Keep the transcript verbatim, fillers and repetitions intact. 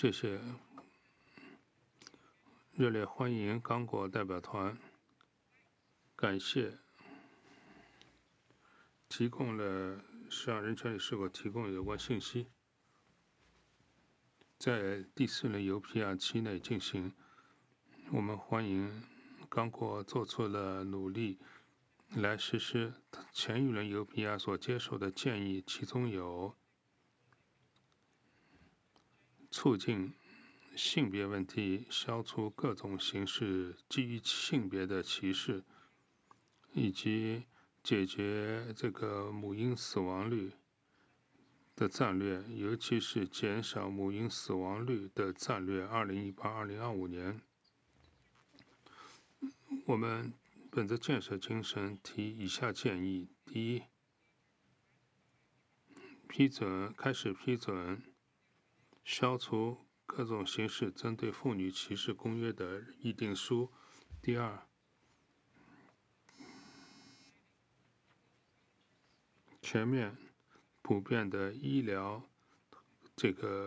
谢谢，热烈欢迎刚果代表团，感谢提供了向人权理事会提供有关信息。在第四轮邮 P R 期内进行，我们欢迎刚果做出了努力来实施前一轮邮 P R 所接受的建议，其中有促进性别问题，消除各种形式基于性别的歧视，以及解决这个母婴死亡率的战略，尤其是减少母婴死亡率的战略。二零一八、二零二五年，我们本着建设精神提以下建议：第一，批准开始批准消除各种形式针对妇女歧视公约的议定书；第二，全面、普遍的医疗这个